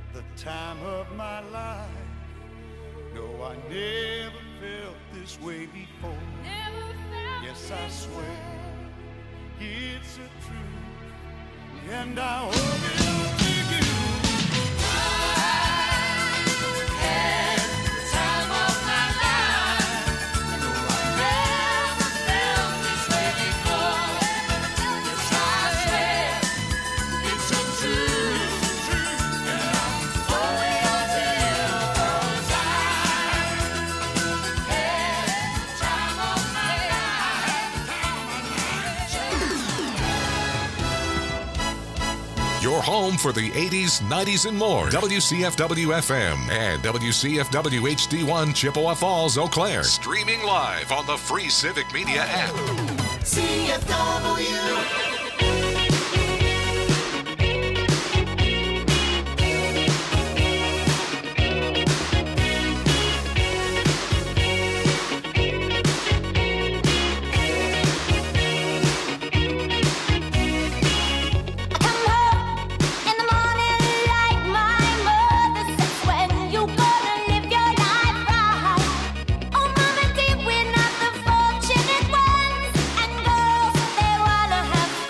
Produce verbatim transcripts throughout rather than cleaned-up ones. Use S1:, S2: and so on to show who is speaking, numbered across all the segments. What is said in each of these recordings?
S1: the time of my life. No, I never felt this way before.
S2: Never felt
S1: Yes, I swear it's a truth, and I owe it all to you. I had the time of my life. No, I never felt this way before. Yes, I swear it's a truth, and I owe it all to you. 'Cause I had the time of my life.
S3: Your home for the eighties, nineties, and more. W C F W F M and W C F W H D one Chippewa Falls, Eau Claire. Streaming live on the free Civic Media app.
S4: C F W.
S2: Fortunate ones and girls, they wanna have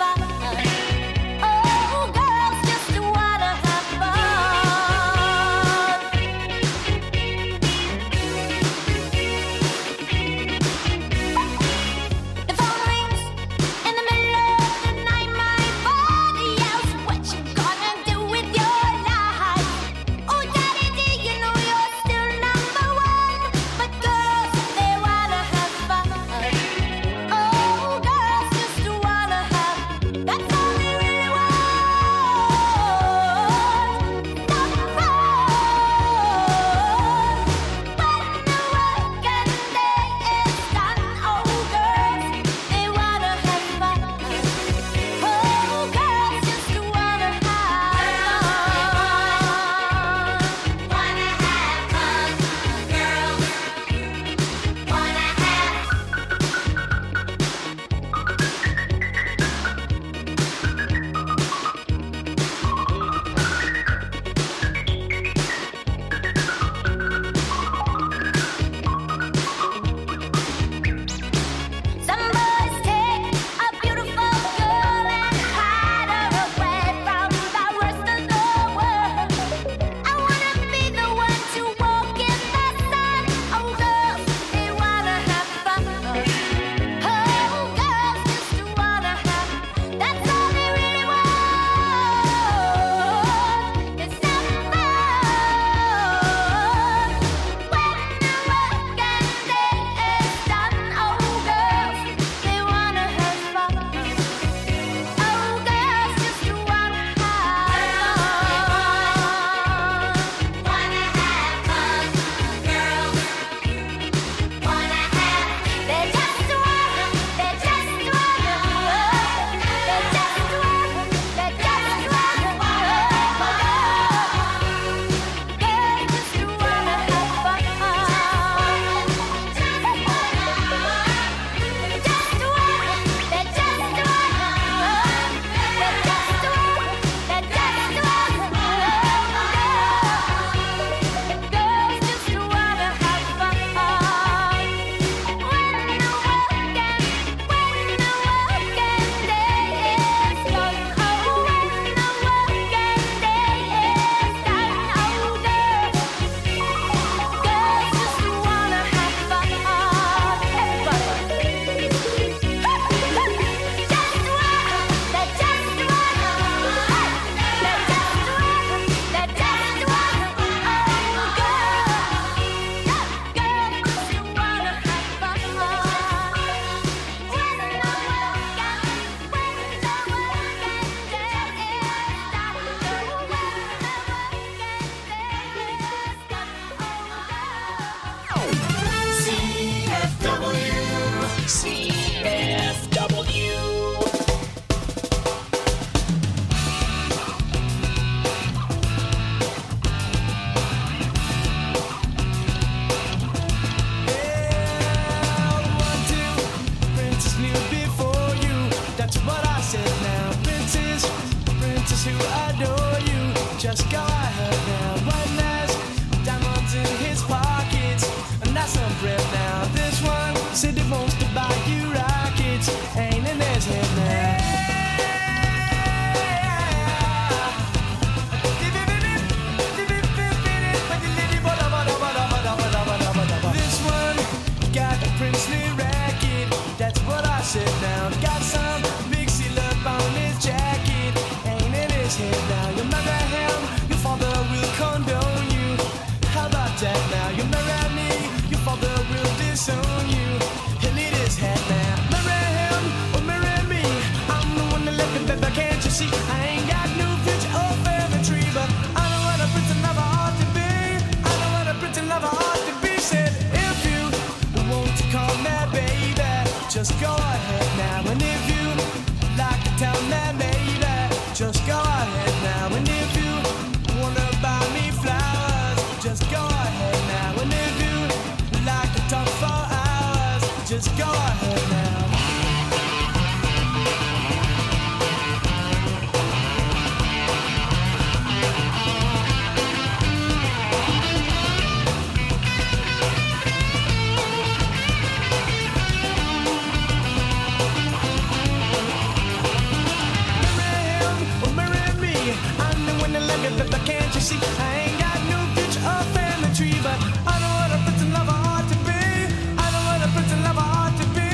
S2: See, I ain't got no future or family tree, but I know what a prince and lover ought to be. I know what a prince and lover ought to be.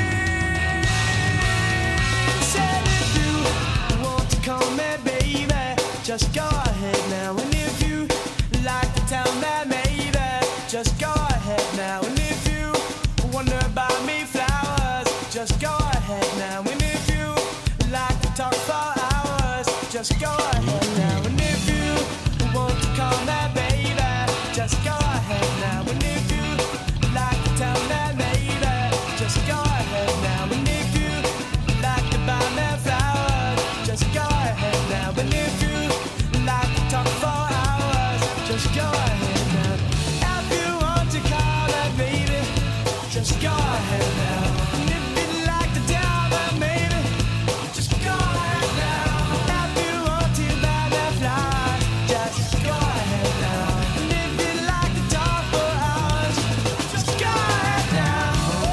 S2: Said if you want to call me baby, just go ahead now. And if you like to tell me maybe, just go ahead now. And if you wonder about me flowers, just go ahead now. And if you like to talk for hours, just go ahead now. And if you want to call me baby, just go ahead now. And if you like to tell me maybe, just go ahead now. And if you like to buy me flowers, just go ahead now. And if you like to talk for hours, just go ahead now. If you want to call me baby, just go ahead now. And if you like to tell me maybe, just go ahead now. If you want to buy me flowers, just go ahead now. And if you like to talk for hours, just go ahead now. Oh,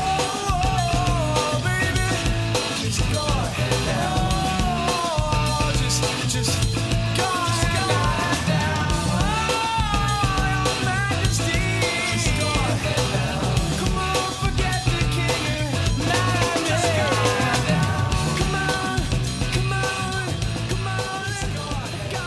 S2: baby, just go ahead now. Oh, just, just go ahead now. Oh, Your Majesty, just go ahead now. Come on, forget the king. Now just go ahead now. Come on, come on, come on, let's go ahead now.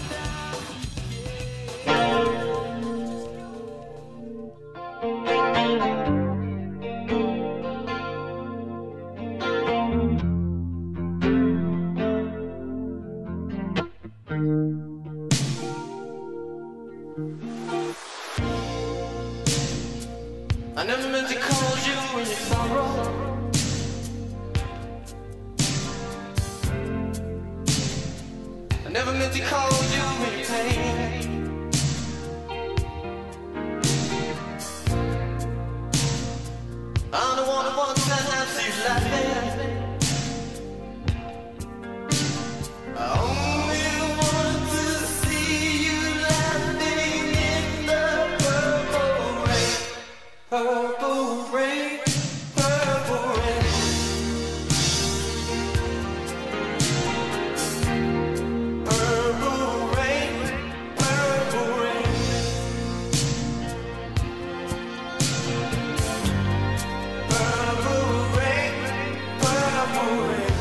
S2: I never meant to call you when you sorrow. I never meant to call you when you pain. I'm the one who wants to have you laughing. I only want to see you laughing in the purple rain. Purple rain, purple rain. Purple rain, purple rain. Purple rain, purple rain.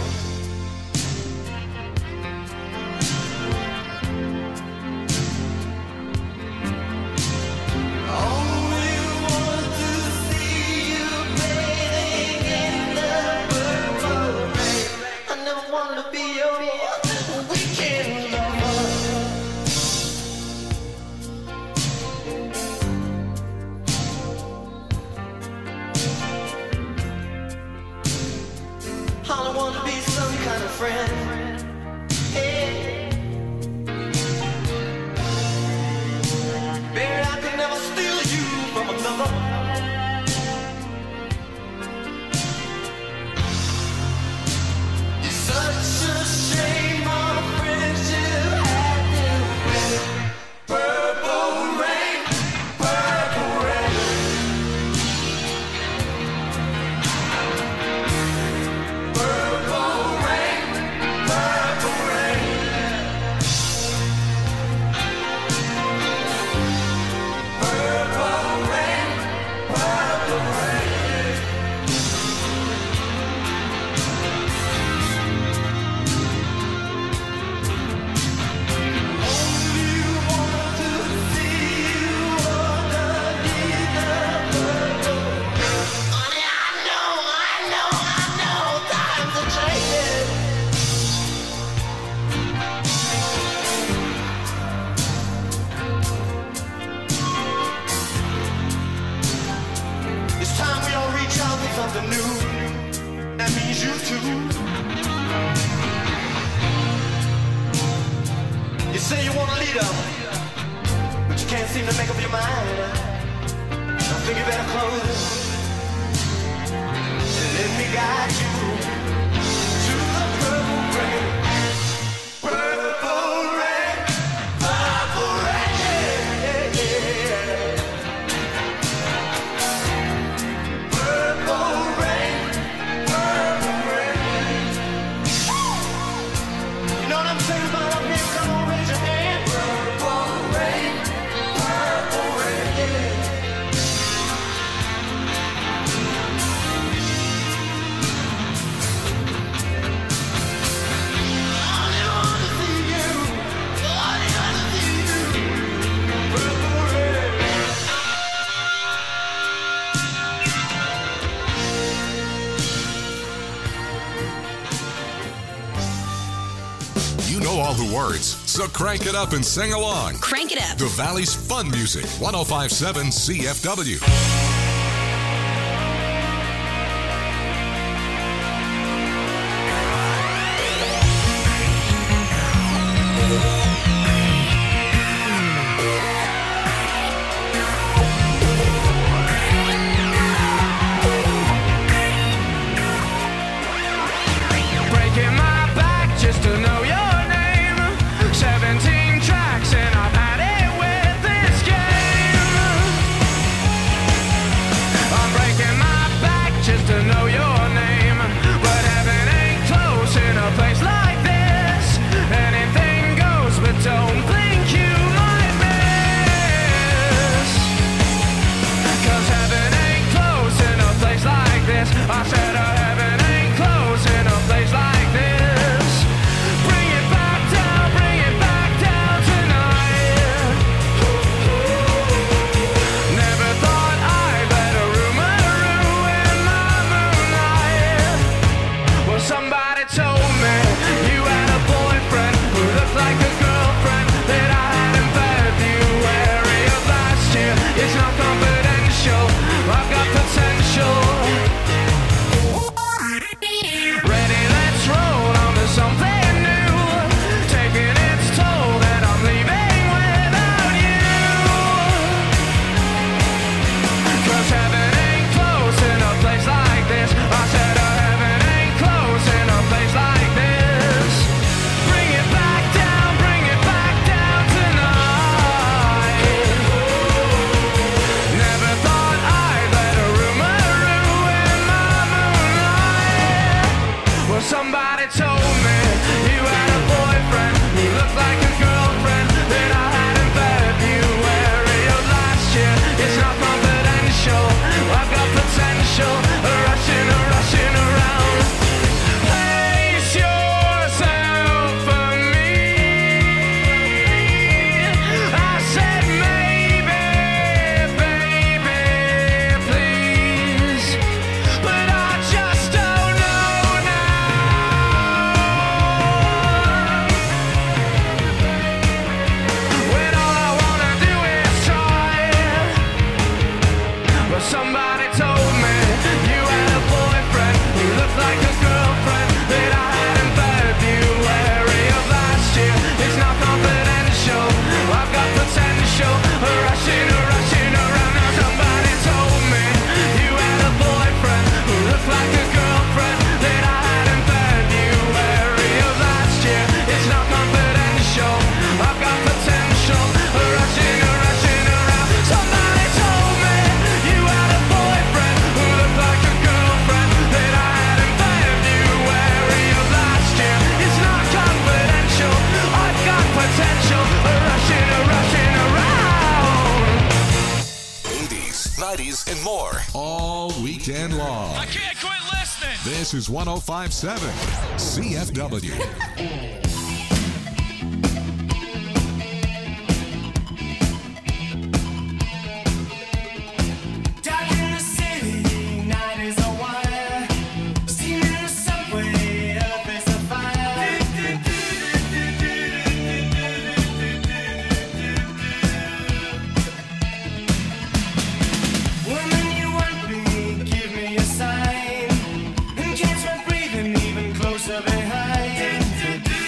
S2: Only want to see you bathing in the purple rain. I never wanted to be your weekend lover. I want to be some kind of friend. Hey. Baby, I could never steal you from another. It's such a shame our friendship had to end. Purple rain, purple rain. Purple rain, purple rain. Purple rain, purple rain. Only want to see you underneath the purple rain. Honey, I know, I know, I know, times are changing. It's time we all reach out for something new. That means you too. You say you want a leader, but you can't seem to make up your mind. I think you better close and let me guide you to the purple rain. Purple rain, purple rain. Yeah, yeah. Purple rain, purple rain. You know what I'm saying about up here? Come on, raise your hand. Purple rain.
S3: words, so crank it up and sing along.
S5: Crank it up.
S3: The Valley's fun music, one oh five point seven C F W.
S2: Breaking my back just to know your name. seventeen tracks and I've had it with this game. I'm breaking my back just to know your name. But heaven ain't close in a place like this. Anything goes, but don't think you might miss. Cause heaven ain't close in a place like this. I said uh, heaven ain't close in a place like this. Bring it back down, bring it back down tonight. Never thought I'd let a rumor ruin my moonlight. Well, somebody told me you had a boyfriend who looked like a girlfriend that I had in February of last year. It's not confidential, I've got potential. Ready, let's roll on to something new. Taking its toll that I'm leaving without you. Cause heaven ain't close in a place like this. I said uh, heaven ain't close in a place like this. Bring it back down, bring it back down tonight. Never thought I'd let a rumor ruin my moonlight. Well, somebody told me you had a boyfriend who looked like a girlfriend that I had in February of last year. It's not confidential, I've got potential, rushing, rushing around. Place yourself for me. I said maybe, baby, please, but I just don't know now. When all I wanna do is try. But somebody told me you had a boyfriend who looked like a girlfriend that I had in February of last year. It's not confidential, I've got potential, rushing, rushing around. Now somebody told me you had a boyfriend who looked like a girlfriend that I had in February of last year. It's not confidential, I've got potential, rushing, rushing around. Somebody told me you had a boyfriend who looked like a girlfriend that I had in February of last year. It's not confidential, I've got potential, rushing, rushing around.
S3: eighties, nineties, and more. All weekend long.
S6: I can't quit listening.
S3: This is one oh five point seven C F W.
S2: Dark in the city, night is a wire. Steam in the subway, earth is a fire. Woman, you want me, give me a sign. And catch my breathing even closer behind.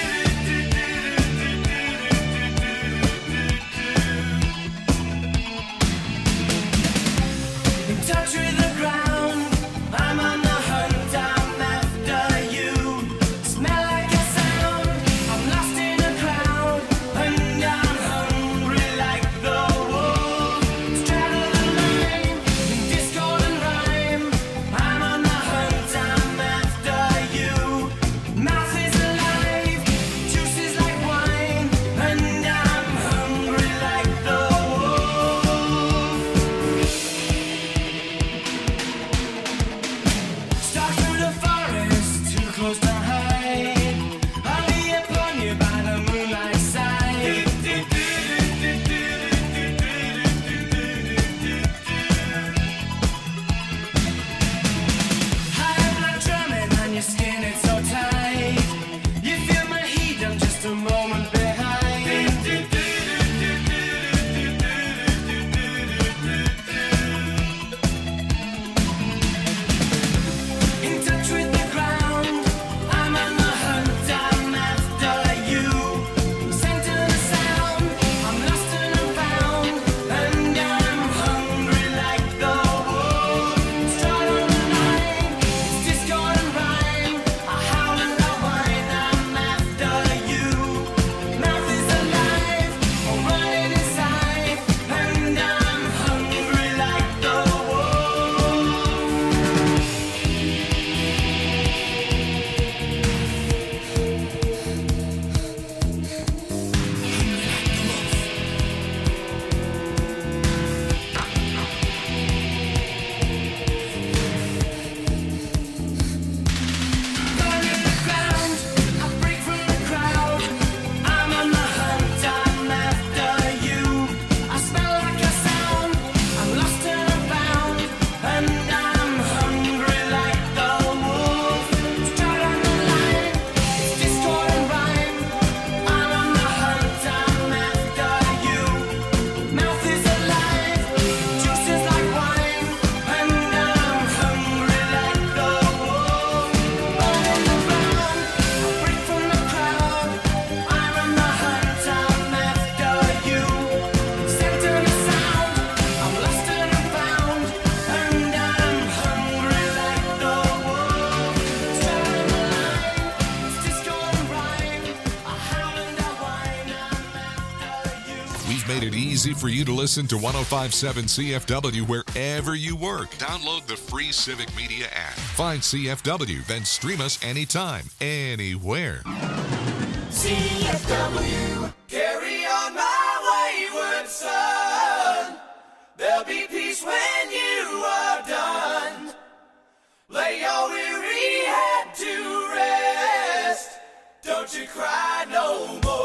S3: easy for you to listen to one oh five point seven C F W wherever you work. Download the free Civic Media app. Find C F W, then stream us anytime, anywhere.
S4: C F W.
S2: Carry on my wayward son. There'll be peace when you are done. Lay your weary head to rest. Don't you cry no more.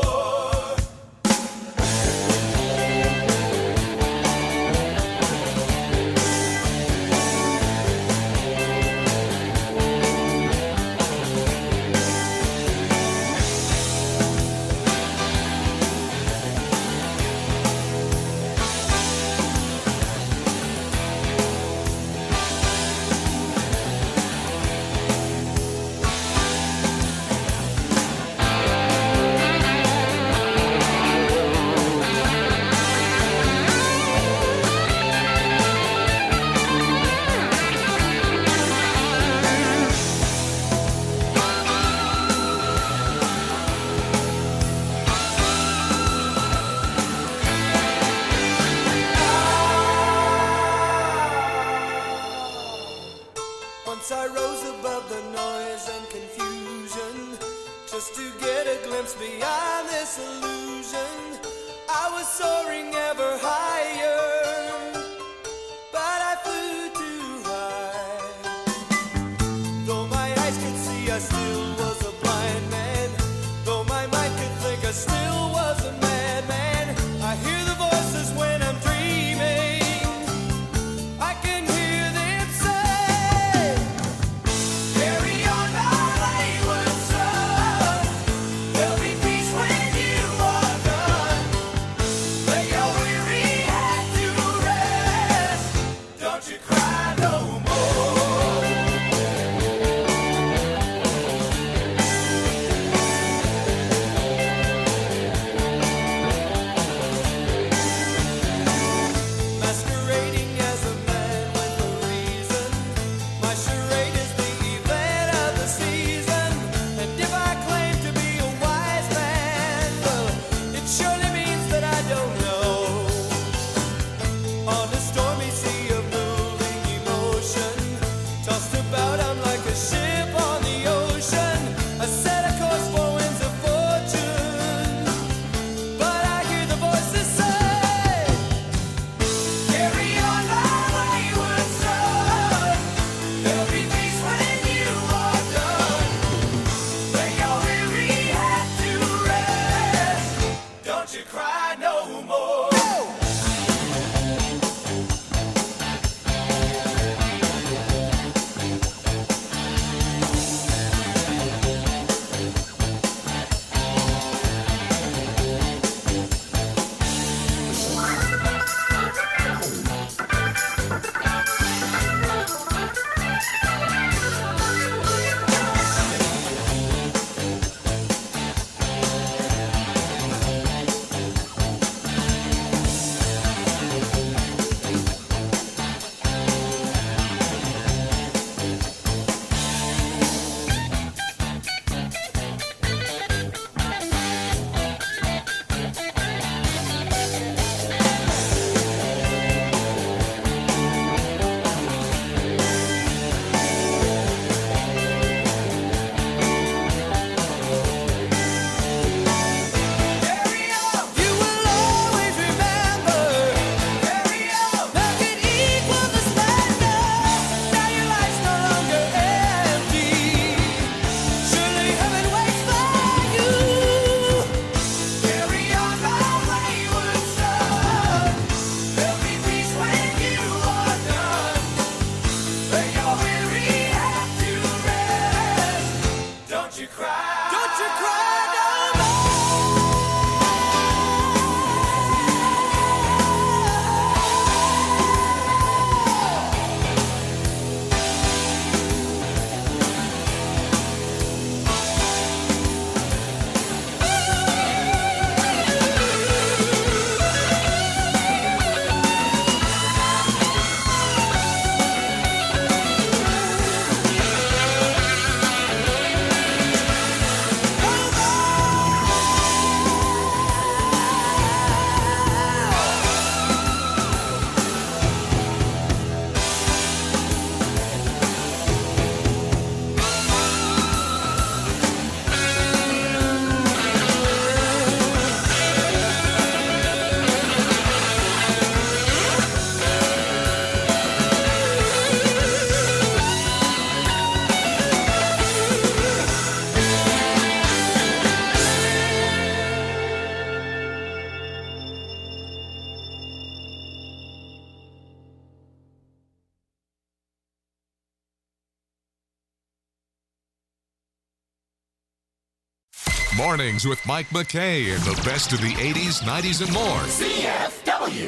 S3: Mornings with Mike McKay and the best of the eighties, nineties, and more.
S4: C F W.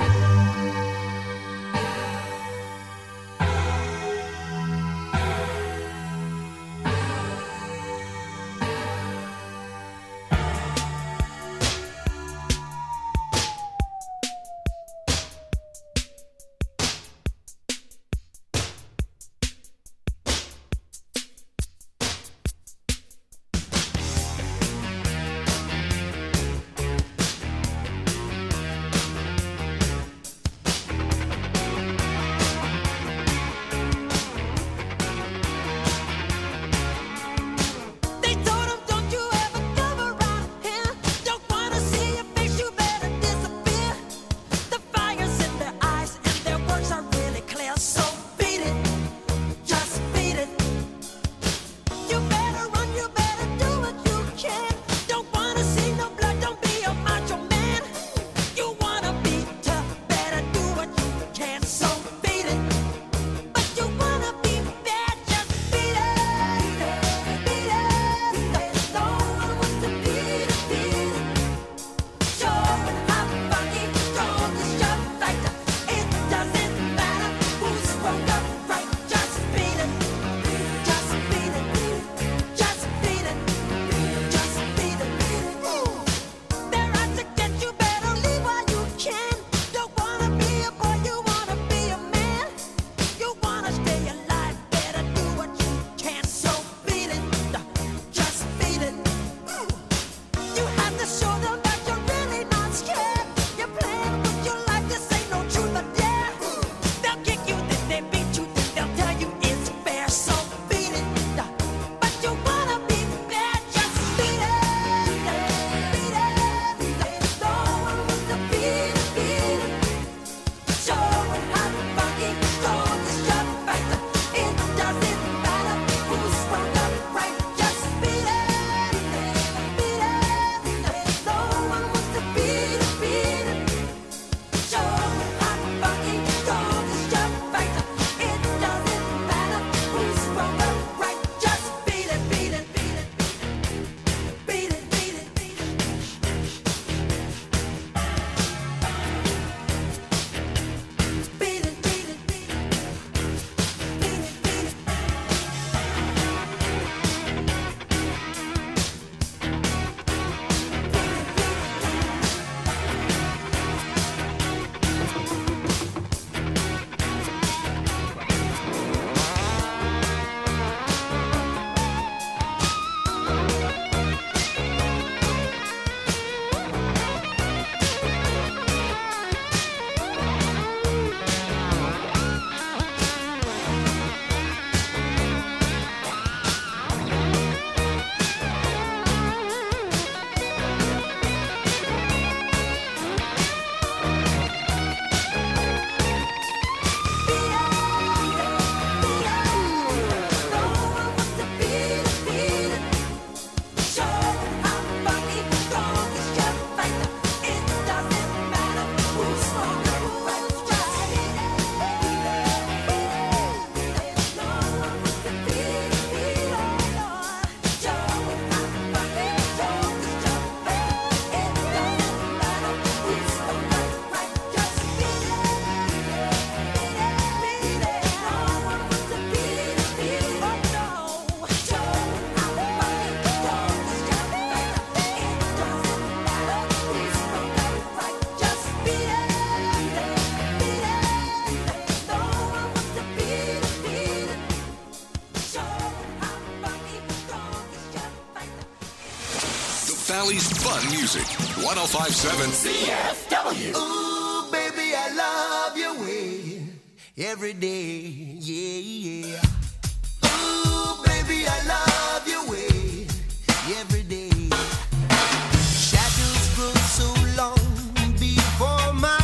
S3: Valley's fun music. one oh five point seven
S4: C F W.
S2: Ooh, baby, I love your way every day. Yeah, yeah. Ooh, baby, I love your way every day. Shadows grow so long before my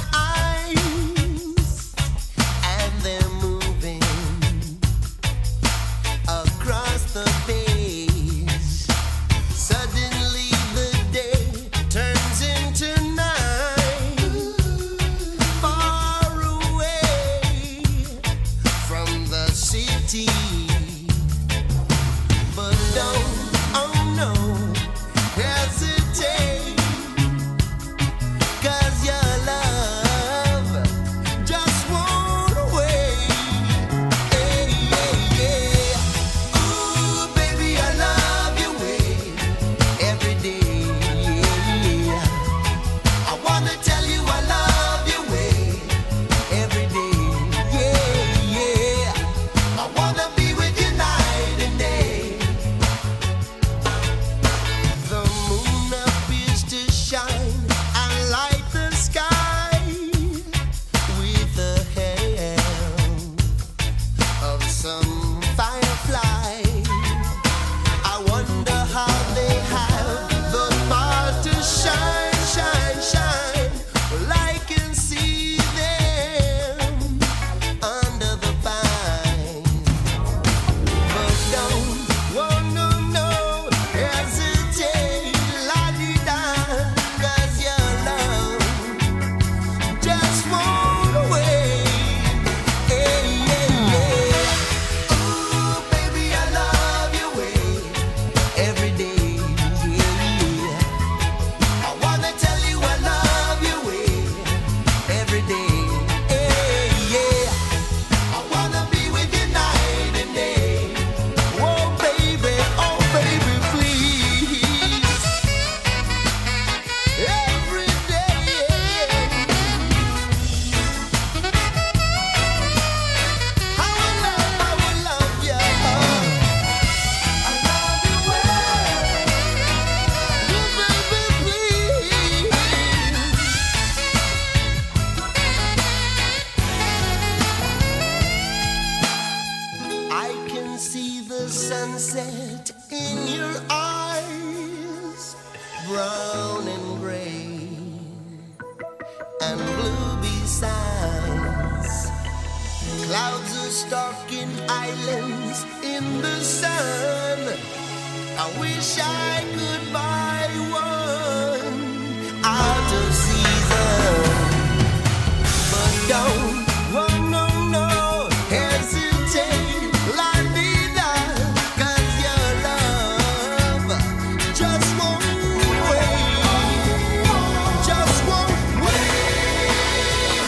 S2: eyes, and they're moving across the page. Suddenly the day turns into night, far away from the city. But don't
S5: Clouds are stalking islands in the sun. I wish I could buy one out of season. But don't, oh no, no, hesitate, la vida, 'cause your love just won't wait, just won't wait.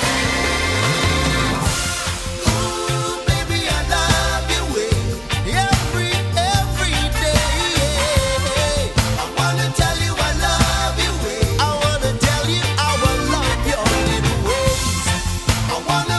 S5: Ooh, baby, I love your way, every, every day. I wanna tell you I love your way. I wanna tell you how I love your little ways. I wanna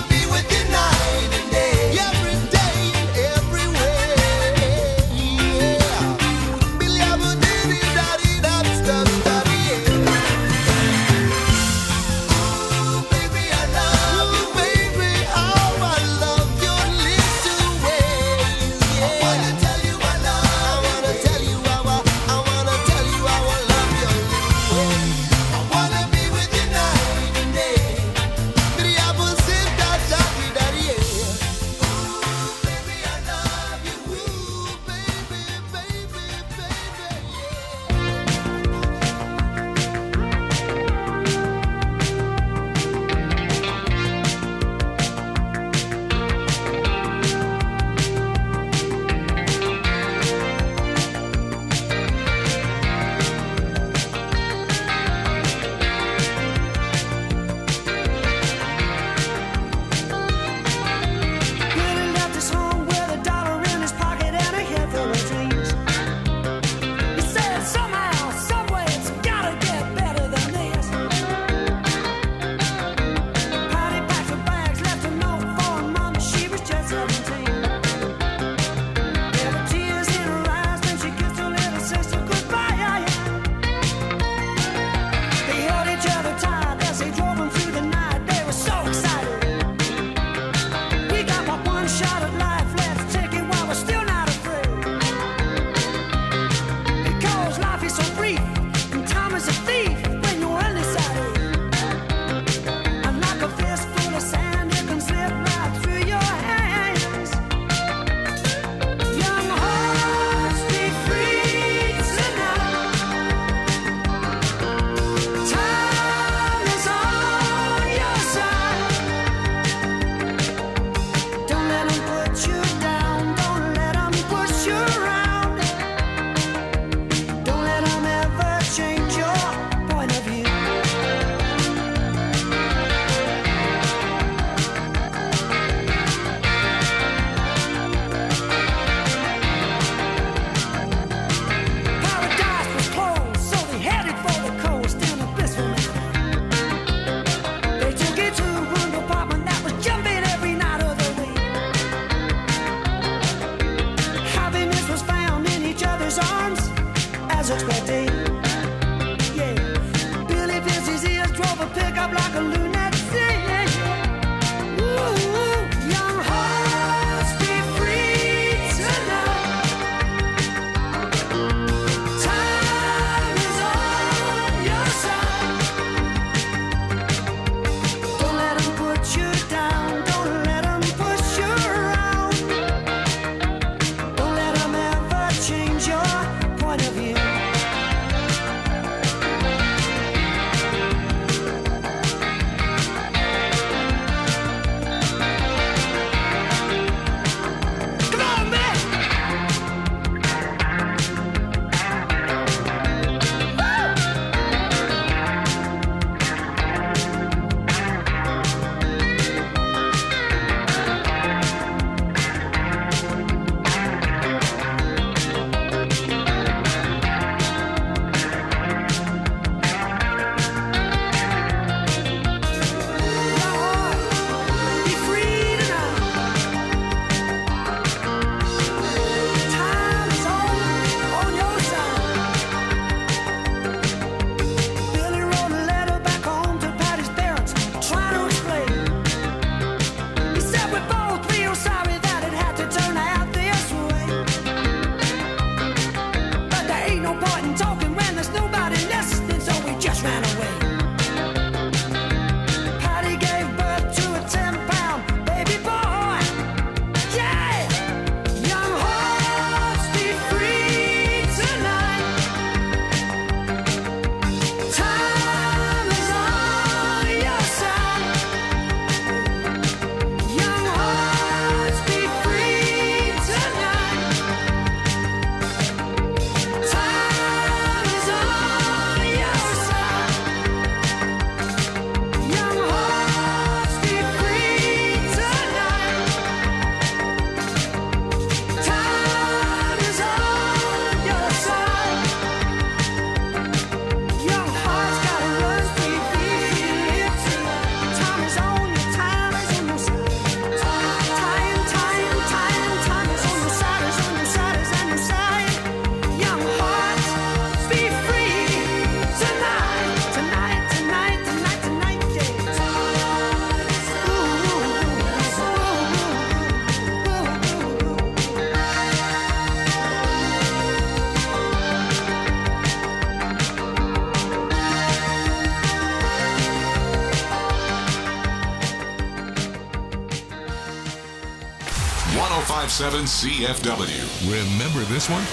S3: oh five seven C F W. Remember this one?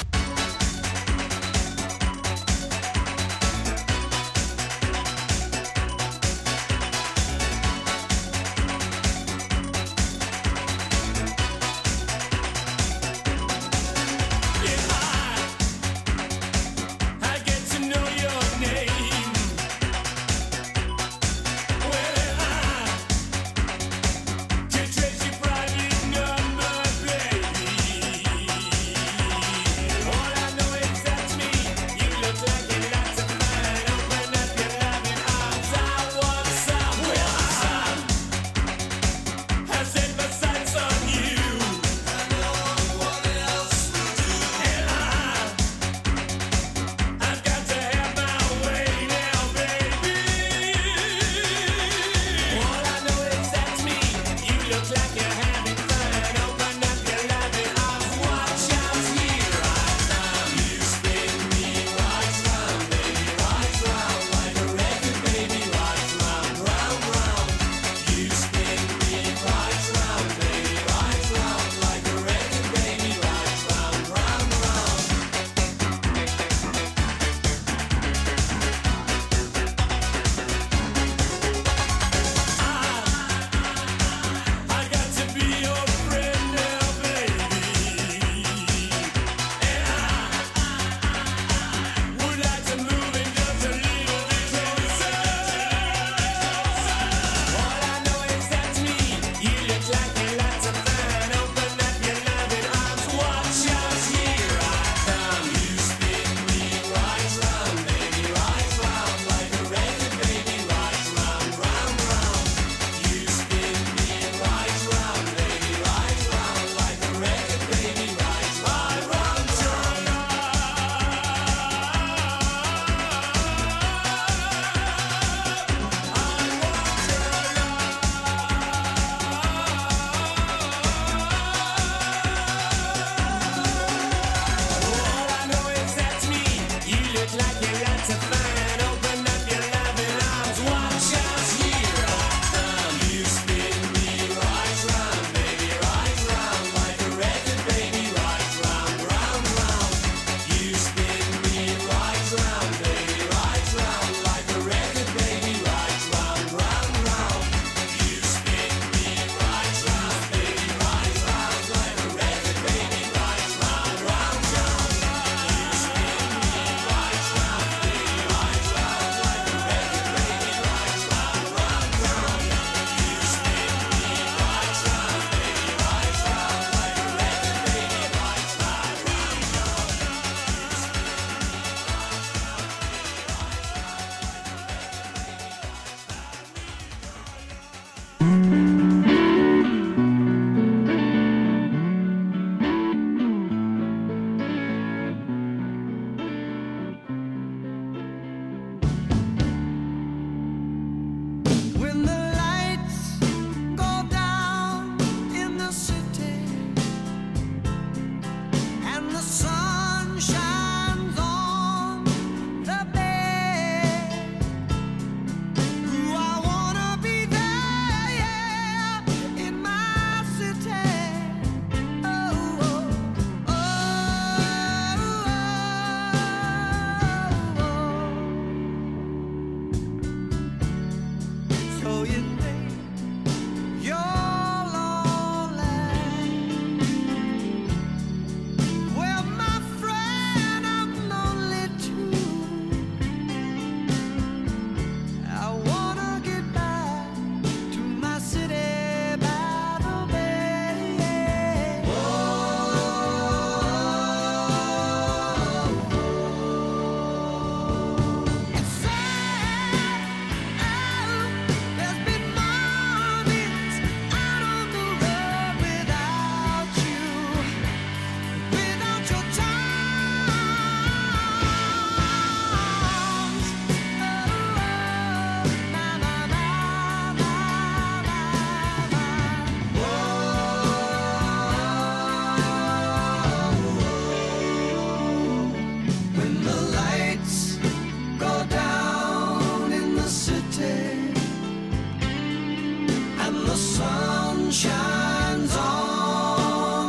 S2: shines on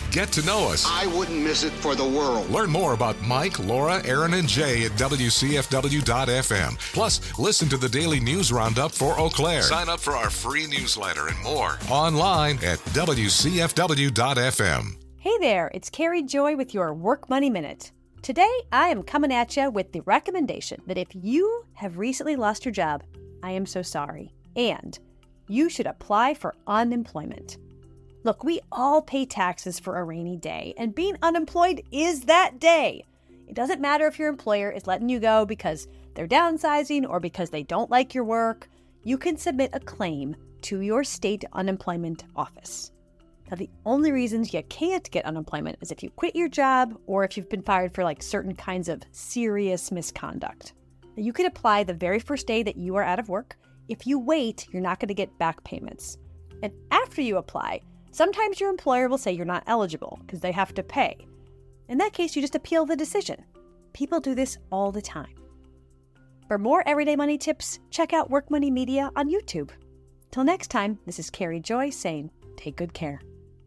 S3: Get to know us.
S6: I wouldn't miss it for the world.
S3: Learn more about Mike, Laura, Aaron, and Jay at W C F W dot F M. Plus, listen to the daily news roundup for Eau Claire. Sign up for our free newsletter and more online at W C F W dot F M.
S7: Hey there, it's Carrie Joy with your Work Money Minute. Today, I am coming at you with the recommendation that if you have recently lost your job, I am so sorry, and you should apply for unemployment. Look, we all pay taxes for a rainy day, and being unemployed is that day. It doesn't matter if your employer is letting you go because they're downsizing or because they don't like your work. You can submit a claim to your state unemployment office. Now, the only reasons you can't get unemployment is if you quit your job or if you've been fired for like certain kinds of serious misconduct. Now, you can apply the very first day that you are out of work. If you wait, you're not going to get back payments. And after you apply, sometimes your employer will say you're not eligible because they have to pay. In that case, you just appeal the decision. People do this all the time. For more everyday money tips, check out Work Money Media on YouTube. Till next time, this is Carrie Joy saying, take good care.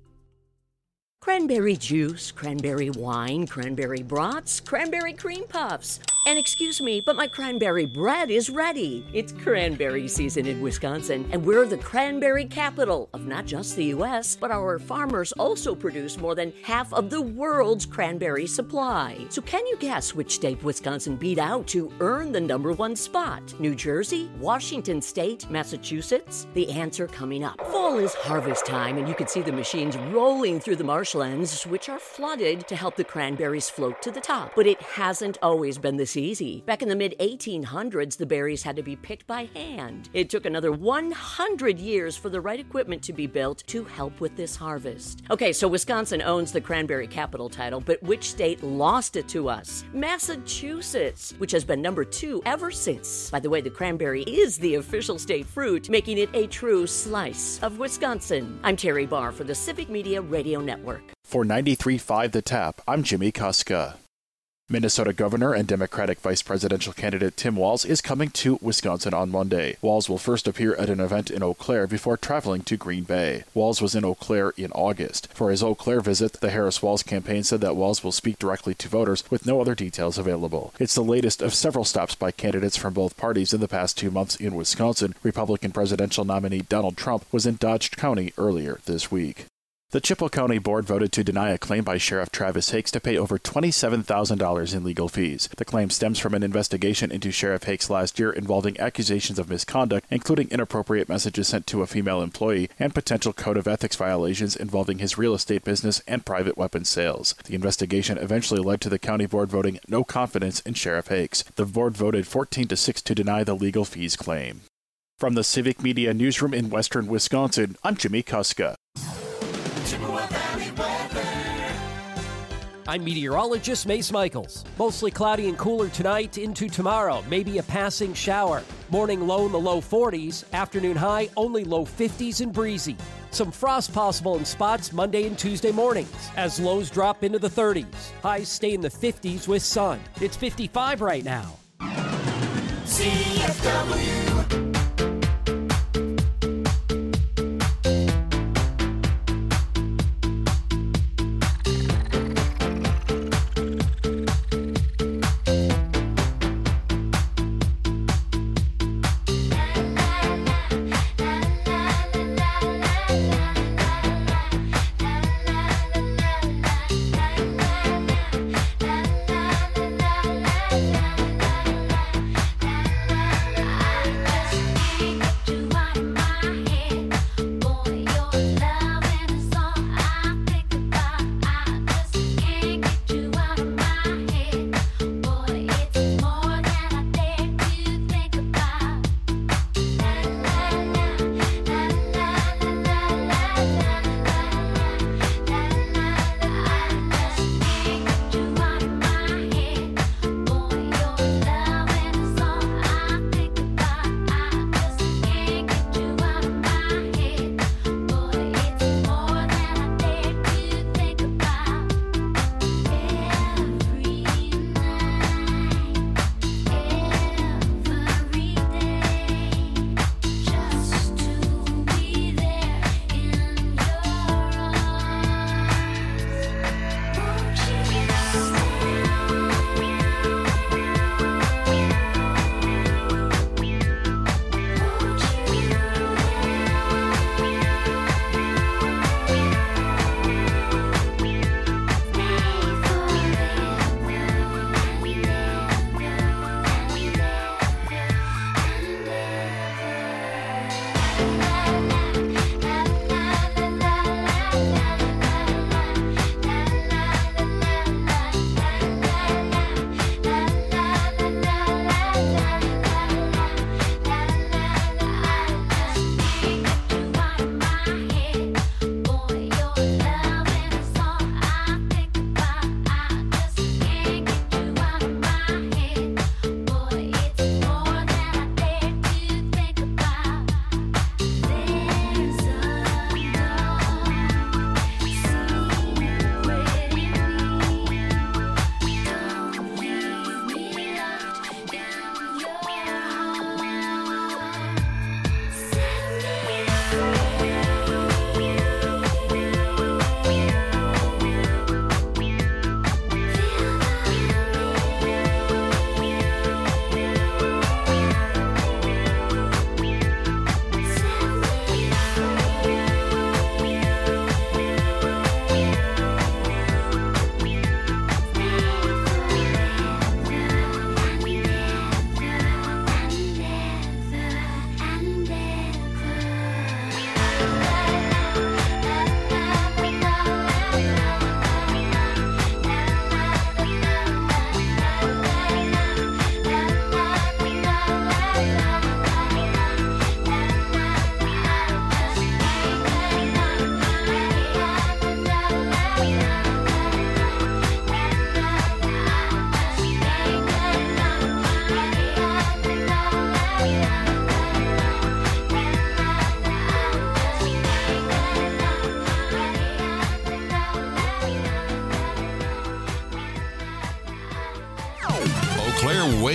S8: Cranberry juice, cranberry wine, cranberry brats, cranberry cream puffs. And excuse me, but my cranberry bread is ready. It's cranberry season in Wisconsin, and we're the cranberry capital of not just the U S, but our farmers also produce more than half of the world's cranberry supply. So can you guess which state Wisconsin beat out to earn the number one spot? New Jersey, Washington State, Massachusetts? The answer coming up. Fall is harvest time, and you can see the machines rolling through the marshlands, which are flooded to help the cranberries float to the top. But it hasn't always been this easy. Back in the mid eighteen hundreds, the berries had to be picked by hand. It took another one hundred years for the right equipment to be built to help with this harvest. Okay, so Wisconsin owns the cranberry capital title, but which state lost it to us? Massachusetts, which has been number two ever since. By the way, the cranberry is the official state fruit, making it a true slice of Wisconsin. I'm Terry Barr for the Civic Media Radio Network.
S9: For ninety-three point five The Tap, I'm Jimmy Kuska. Minnesota Governor and Democratic Vice Presidential candidate Tim Walz is coming to Wisconsin on Monday. Walz will first appear at an event in Eau Claire before traveling to Green Bay. Walz was in Eau Claire in August. For his Eau Claire visit, the Harris-Walz campaign said that Walz will speak directly to voters with no other details available. It's the latest of several stops by candidates from both parties in the past two months in Wisconsin. Republican presidential nominee Donald Trump was in Dodge County earlier this week. The Chippewa County Board voted to deny a claim by Sheriff Travis Hakes to pay over twenty-seven thousand dollars in legal fees. The claim stems from an investigation into Sheriff Hakes last year involving accusations of misconduct, including inappropriate messages sent to a female employee and potential code of ethics violations involving his real estate business and private weapons sales. The investigation eventually led to the county board voting no confidence in Sheriff Hakes. The board voted fourteen to six to deny the legal fees claim. From the Civic Media Newsroom in western Wisconsin, I'm Jimmy Kuska.
S10: I'm meteorologist Mace Michaels. Mostly cloudy and cooler tonight into tomorrow. Maybe a passing shower. Morning low in the low forties. Afternoon high only low fifties and breezy. Some frost possible in spots Monday and Tuesday mornings as lows drop into the thirties. Highs stay in the fifties with sun. It's fifty-five right now.
S4: C F W.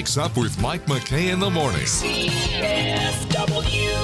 S3: wakes up with Mike McKay in the morning.
S4: C F W.